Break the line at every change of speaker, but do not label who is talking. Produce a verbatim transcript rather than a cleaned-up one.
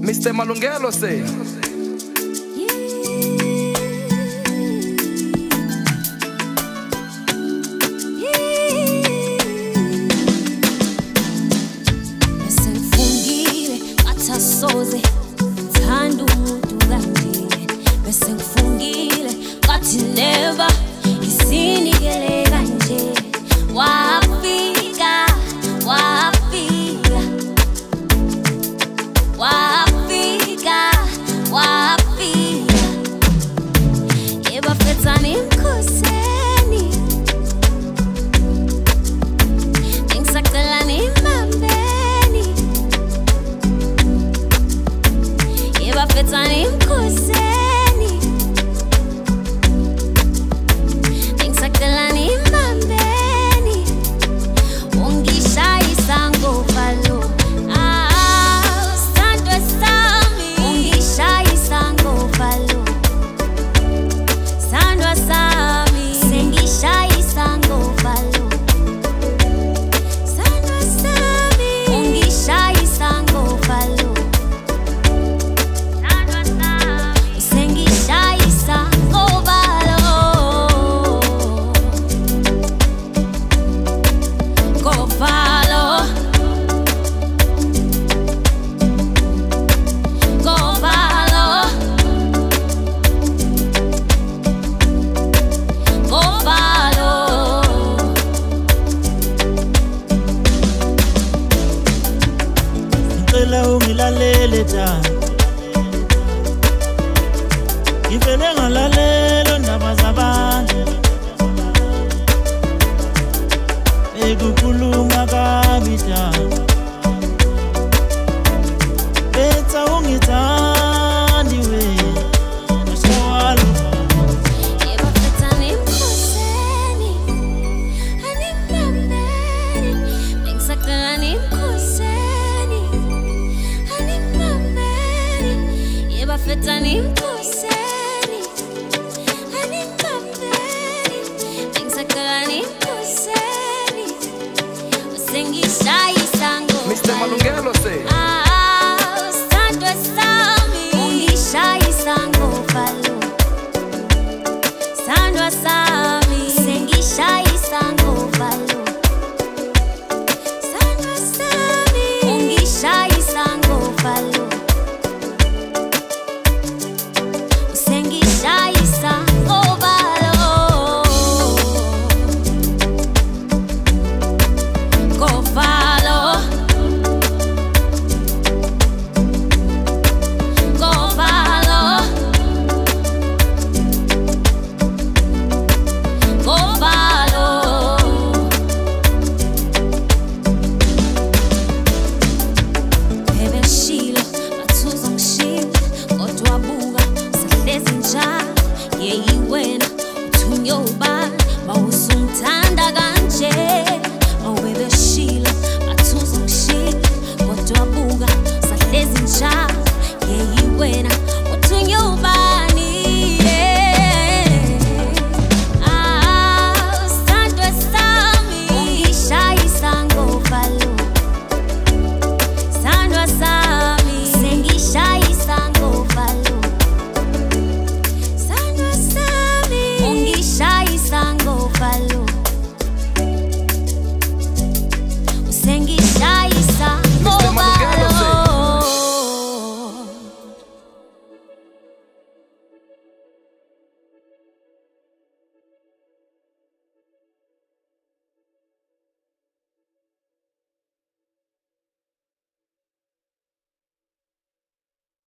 Mister Malungelo say
soze thanda umuntu kanje bese ngifungile ngathi never isinikele kanje wafika wafika wafika wafika yeba fetsani mkhoseni ngisakelani mambeni bafetsani mkhoseni ngisakelani mambeni ungishayisa ngovalo ah sandwe sami ungishayisa ngovalo sandwa sami sengishayisa ngovalo sandwa sami ungishayisa ngovalo
ngilalele ta ngivele ngalalelo ndaba zabantu ekukhuluma kabi ta betha ungithandi we maswalo
yeba fetsani mkhoseni animambeni bengisakelani mkhoseni bafetsani mkhoseni animambeni bengisakelani mkhoseni usengishayisa ngovalo
Mister Malungelo say
ah sandwe sami ungishayisa ngovalo sandwa sami sengishayisa ngovalo sandwa sami ungishayisa ngovalo yeyiwena uthunyoba mawusumthanda